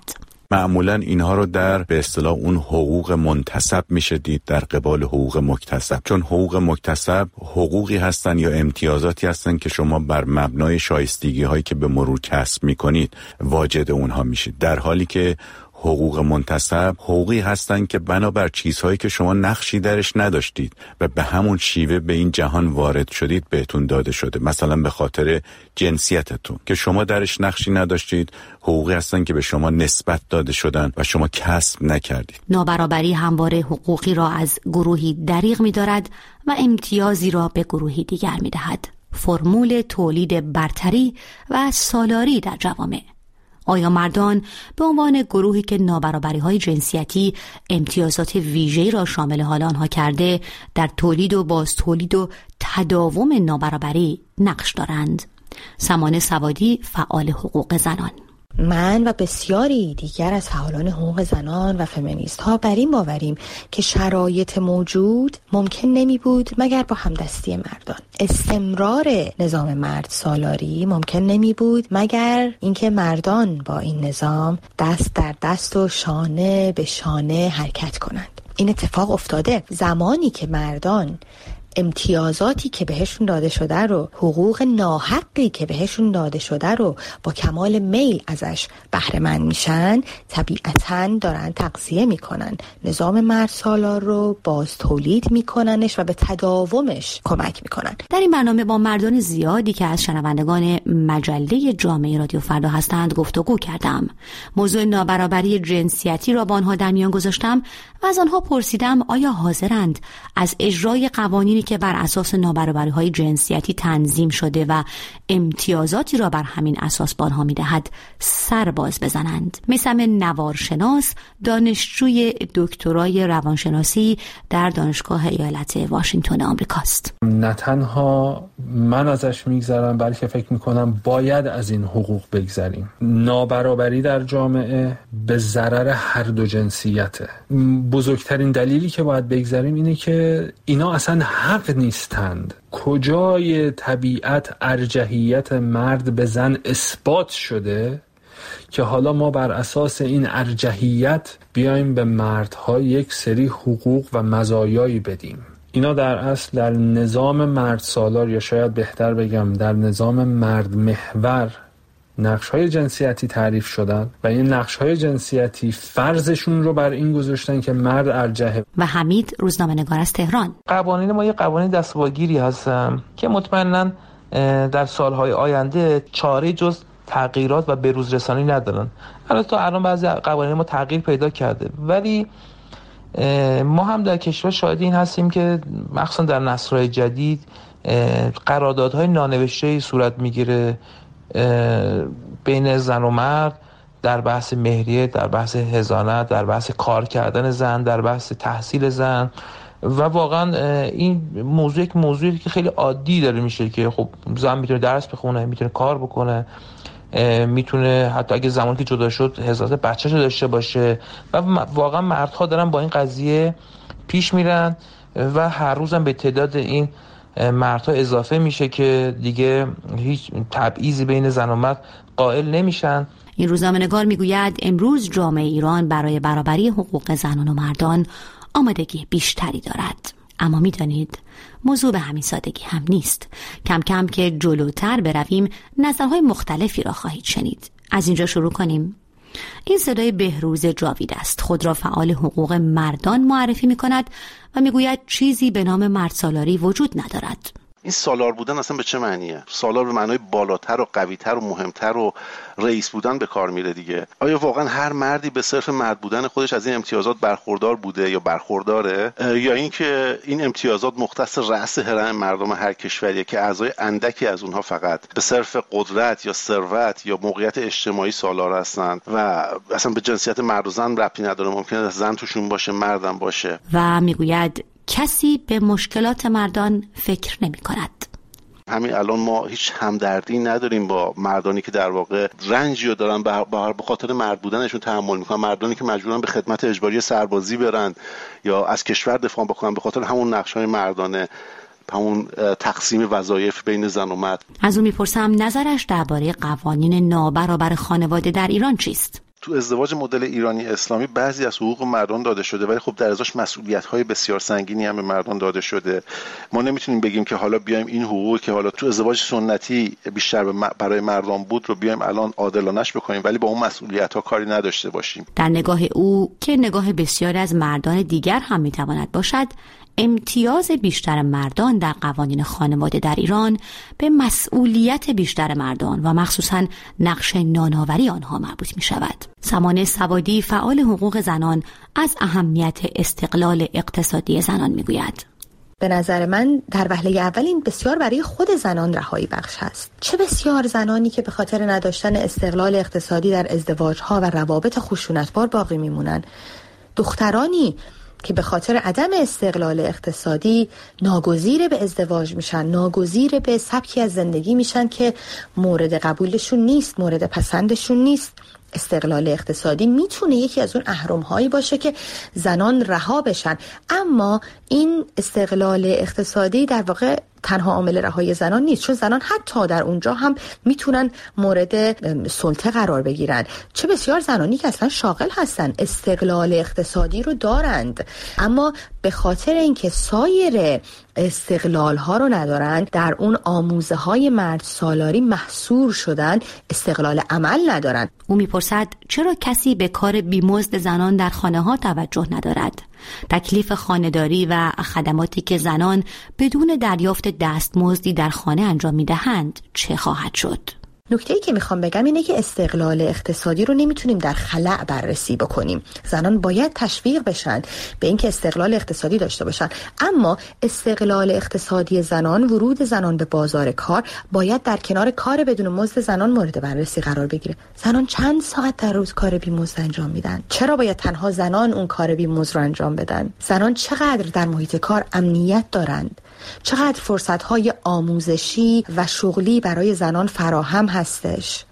معمولا اینها رو در به اصطلاح اون حقوق منتسب میشه دید در قبال حقوق مکتسب، چون حقوق مکتسب حقوقی هستن یا امتیازاتی هستن که شما بر مبنای شایستگی هایی که به مرور کسب میکنید واجد اونها میشید، در حالی که حقوق منتسب حقوقی هستن که بنابر چیزهایی که شما نقشی درش نداشتید و به همون شیوه به این جهان وارد شدید بهتون داده شده. مثلا به خاطر جنسیتتون که شما درش نقشی نداشتید، حقوقی هستن که به شما نسبت داده شدن و شما کسب نکردید. نابرابری همواره حقوقی را از گروهی دریغ می‌دارد و امتیازی را به گروهی دیگر می‌دهد. فرمول تولید برتری و سالاری در جوامع. آیا مردان به عنوان گروهی که نابرابری‌های جنسیتی امتیازات ویژه‌ای را شامل حال آنها کرده در تولید و باز تولید و تداوم نابرابری نقش دارند؟ سمانه سوادی، فعال حقوق زنان: من و بسیاری دیگر از فعالان حقوق زنان و فمینیست ها بر این باوریم که شرایط موجود ممکن نمی بود مگر با همدستی مردان. استمرار نظام مرد سالاری ممکن نمی بود مگر اینکه مردان با این نظام دست در دست و شانه به شانه حرکت کنند. این اتفاق افتاده زمانی که مردان امتیازاتی که بهشون داده شده رو، حقوق ناحقی که بهشون داده شده رو با کمال میل ازش بهره مند میشن، طبیعتاً دارن تغذیه میکنن نظام مرد سالار رو، باز تولید میکننش و به تداومش کمک میکنن. در این برنامه با مردان زیادی که از شنوندگان مجله جامعه رادیو فردا هستند گفتگو کردم. موضوع نابرابری جنسیتی را با آنها در میان گذاشتم و از آنها پرسیدم آیا حاضرند از اجرای قوانینی که بر اساس نابرابری‌های جنسیتی تنظیم شده و امتیازاتی را بر همین اساس با آنها می‌دهد سر باز بزنند. میثم نوارشناس دانشجوی دکترای روانشناسی در دانشگاه ایالت واشنگتن آمریکاست. نه تنها من ازش میگذرم بلکه فکر میکنم باید از این حقوق بگذریم. نابرابری در جامعه به ضرر هر دو جنسیته. بزرگترین دلیلی که باید بگذریم اینه که اینا اصلا حق نیستند. کجای طبیعت ارجحیت مرد به زن اثبات شده که حالا ما بر اساس این ارجحیت بیایم به مردها یک سری حقوق و مزایایی بدیم؟ اینا در اصل در نظام مرد سالار یا شاید بهتر بگم در نظام مرد محور نقش‌های جنسیتی تعریف شدن و این نقش‌های جنسیتی فرضشون رو بر این گذاشتن که مرد ارجحه. و حمید، روزنامه‌نگار از تهران: قوانین ما یه قوانین دستواگیری هستن که مطمئناً در سالهای آینده چاره جز تغییرات و بروز رسانی ندارن. البته تا الان بعضی قوانین ما تغییر پیدا کرده، ولی ما هم در کشور شاهد این هستیم که مخصوصا در نسل‌های جدید قراردادهای نانوشته‌ای صورت میگیره بین زن و مرد در بحث مهریه، در بحث حضانت، در بحث کار کردن زن، در بحث تحصیل زن و واقعا این موضوع یک موضوعی که خیلی عادی داره میشه که خب زن میتونه درس بخونه، میتونه کار بکنه، میتونه حتی اگه زمانی که جدا شد حضانت بچه‌شو داشته باشه و واقعا مردها دارن با این قضیه پیش میرن و هر روزم به تعداد این مردها اضافه میشه که دیگه هیچ تبعیضی بین زن و مرد قائل نمیشن. این روزنامه‌نگار میگوید امروز جامعه ایران برای برابری حقوق زنان و مردان آمادگی بیشتری دارد. اما میدانید موضوع به همین سادگی هم نیست. کم کم که جلوتر برویم نظرهای مختلفی را خواهید شنید. از اینجا شروع کنیم. این صدای بهروز جاوید است. خود را فعال حقوق مردان معرفی می کند و می گوید چیزی به نام مرد سالاری وجود ندارد. این سالار بودن اصلا به چه معنیه؟ سالار به معنای بالاتر و قویتر و مهمتر و رئیس بودن به کار میره دیگه. آیا واقعا هر مردی به صرف مرد بودن خودش از این امتیازات برخوردار بوده یا برخورداره، یا اینکه این امتیازات مختص رأس هرم مردم هر کشوریه که اعضای اندکی از اونها فقط به صرف قدرت یا ثروت یا موقعیت اجتماعی سالار هستند و اصلا به جنسیت مرد و زن ربطی نداره، ممکنه زن توشون باشه مردم باشه. و میگوید کسی به مشکلات مردان فکر نمی کند. همین الان ما هیچ همدردی نداریم با مردانی که در واقع رنجی رو دارن به خاطر مرد بودنشون تحمل میکنن، مردانی که مجبورن به خدمت اجباری سربازی برن یا از کشور دفاع بکنن به خاطر همون نقش‌های مردانه، همون تقسیم وظایف بین زن و مرد. از او میپرسم نظرش درباره قوانین نابرابر خانواده در ایران چیست؟ تو ازدواج مدل ایرانی اسلامی بعضی از حقوق مردان داده شده، ولی خب در ازاش مسئولیت‌های بسیار سنگینی هم به مردان داده شده. ما نمیتونیم بگیم که حالا بیایم این حقوقی که حالا تو ازدواج سنتی بیشتر برای مردان بود رو بیایم الان عادلانه‌اش بکنیم ولی با اون مسئولیت‌ها کاری نداشته باشیم. در نگاه او که نگاه بسیاری از مردان دیگر هم میتواند باشد، امتیاز بیشتر مردان در قوانین خانواده در ایران به مسئولیت بیشتر مردان و مخصوصاً نقش نانآوری آنها مربوط می شود. سمانه سوادی فعال حقوق زنان از اهمیت استقلال اقتصادی زنان می گوید. به نظر من در وهله اول این بسیار برای خود زنان رهایی بخش است. چه بسیار زنانی که به خاطر نداشتن استقلال اقتصادی در ازدواجها و روابط خشونتبار باقی میمونن. دخترانی که به خاطر عدم استقلال اقتصادی ناگزیر به ازدواج میشن، ناگزیر به سبکی از زندگی میشن که مورد قبولشون نیست، مورد پسندشون نیست. استقلال اقتصادی میتونه یکی از اون اهرم‌هایی باشه که زنان رها بشن، اما این استقلال اقتصادی در واقع تنها عامل رهایی زنان نیست، چون زنان حتی در اونجا هم میتونن مورد سلطه قرار بگیرن. چه بسیار زنانی که اصلا شاغل هستن، استقلال اقتصادی رو دارند، اما به خاطر اینکه سایر استقلال ها رو ندارند، در اون آموزه های مرد سالاری محصور شدن، استقلال عمل ندارند. او میپرسد چرا کسی به کار بیمزد زنان در خانه ها توجه ندارد؟ تکلیف خانه‌داری و خدماتی که زنان بدون دریافت دستمزدی در خانه انجام میدهند چه خواهد شد؟ نکته‌ای که میخوام بگم اینه که استقلال اقتصادی رو نمیتونیم در خلأ بررسی بکنیم. زنان باید تشویق بشن به اینکه استقلال اقتصادی داشته باشن، اما استقلال اقتصادی زنان، ورود زنان به بازار کار باید در کنار کار بدون مزد زنان مورد بررسی قرار بگیره. زنان چند ساعت در روز کار بی‌مزد انجام میدن؟ چرا باید تنها زنان اون کار بی‌مزد رو انجام بدن؟ زنان چقدر در محیط کار امنیت دارند؟ چقدر فرصت‌های آموزشی و شغلی برای زنان فراهم هستش؟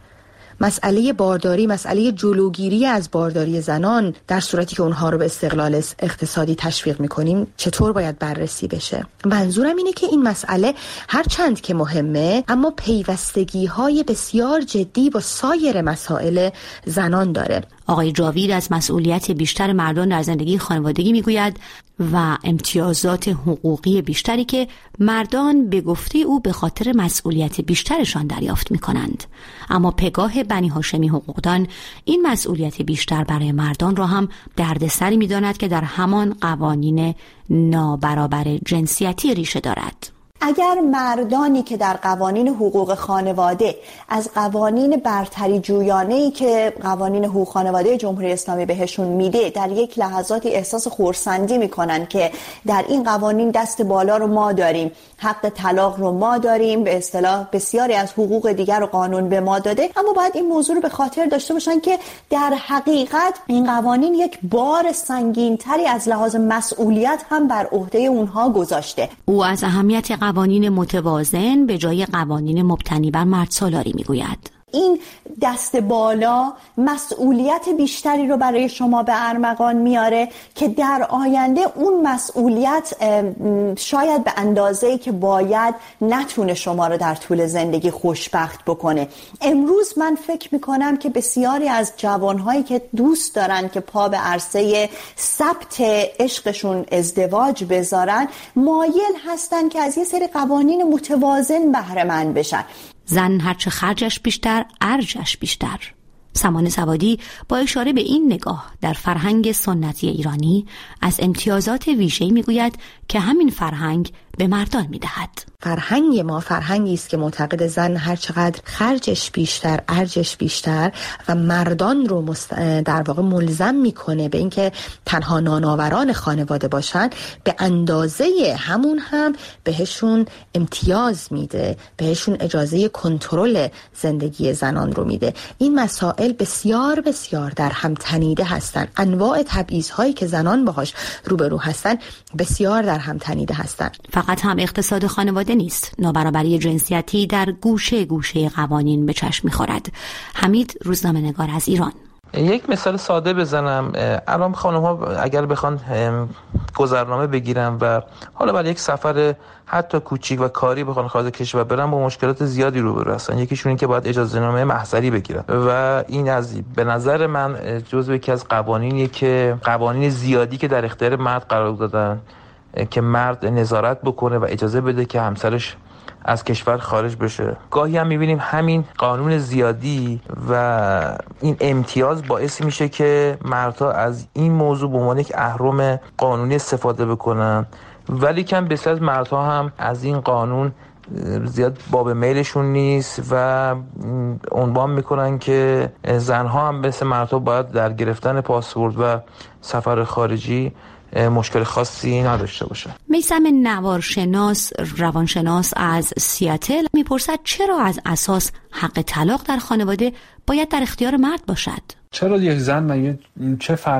مسئله بارداری، مسئله جلوگیری از بارداری زنان در صورتی که اونها رو به استقلال اقتصادی تشویق میکنیم چطور باید بررسی بشه؟ منظورم اینه که این مسئله هر چند که مهمه، اما پیوستگی‌های بسیار جدی با سایر مسائل زنان داره. آقای جاوید از مسئولیت بیشتر مردان در زندگی خانوادگی میگوید و امتیازات حقوقی بیشتری که مردان به گفته او به خاطر مسئولیت بیشترشان دریافت میکنند. اما پگاه بنی هاشمی حقوقدان این مسئولیت بیشتر برای مردان را هم دردسری میداند که در همان قوانین نابرابر جنسیتی ریشه دارد. اگر مردانی که در قوانین حقوق خانواده از قوانین برتری جویانه‌ای که قوانین حقوق خانواده جمهوری اسلامی بهشون میده در یک لحظاتی احساس خرسندی میکنن که در این قوانین دست بالا رو ما داریم، حق طلاق رو ما داریم، به اصطلاح بسیاری از حقوق دیگر رو قانون به ما داده، اما باید این موضوع رو به خاطر داشته باشن که در حقیقت این قوانین یک بار سنگین‌تری از لحاظ مسئولیت هم بر عهده اونها گذاشته. او از اهمیت قوانین متوازن به جای قوانین مبتنی بر مردسالاری میگوید. این دست بالا مسئولیت بیشتری رو برای شما به ارمغان میاره که در آینده اون مسئولیت شاید به اندازه‌ای که باید نتونه شما رو در طول زندگی خوشبخت بکنه. امروز من فکر میکنم که بسیاری از جوانهایی که دوست دارن که پا به عرصه ثبت عشقشون ازدواج بذارن مایل هستن که از یه سری قوانین متوازن بهره مند بشن. زن هرچه خرجش بیشتر، ارجش بیشتر. سمانه سوادی با اشاره به این نگاه در فرهنگ سنتی ایرانی از امتیازات ویژه‌ای میگوید که همین فرهنگ به مردان میدهد. فرهنگ ما فرهنگی است که معتقد زن هر چقدر خرجش بیشتر، ارجش بیشتر و مردان رو مست... در واقع ملزم میکنه به اینکه تنها نانآوران خانواده باشن، به اندازه همون هم بهشون امتیاز میده، بهشون اجازه کنترل زندگی زنان رو میده. این مسائل بسیار بسیار در هم تنیده هستن. انواع تبعیض‌هایی که زنان باهاش روبرو هستن بسیار در هم تنیده هستن. فقط هم اقتصاد خانواده نیست، نابرابری جنسیتی در گوشه گوشه قوانین به چشم می‌خورد. حمید، روزنامه‌نگار از ایران. یک مثال ساده بزنم. الان خانم ها اگر بخوان گذرنامه بگیرن و حالا برای یک سفر حتی کوچیک و کاری بخوان خارج کشور برن با مشکلات زیادی روبرو هستن. یکیشون این که باید اجازه نامه محضری بگیرن و این از به نظر من جزو یکی از قوانینیه که قوانین زیادی که در اختیار مرد قرار دادن که مرد نظارت بکنه و اجازه بده که همسرش از کشور خارج بشه. گاهی هم میبینیم همین قانون زیادی و این امتیاز باعث میشه که مردها از این موضوع به عنوان یک اهرم قانونی استفاده بکنن، ولی کم بسیار از مردها هم از این قانون زیاد باب میلشون نیست و عنوان میکنن که زنها هم مثل مردها باید در گرفتن پاسپورت و سفر خارجی مشکل خاصی نداشته باشه. میثم نوارشناس روانشناس از سیاتل میپرسد چرا از اساس حق طلاق در خانواده باید در اختیار مرد باشد؟ چرا یک زن مگه چه فرق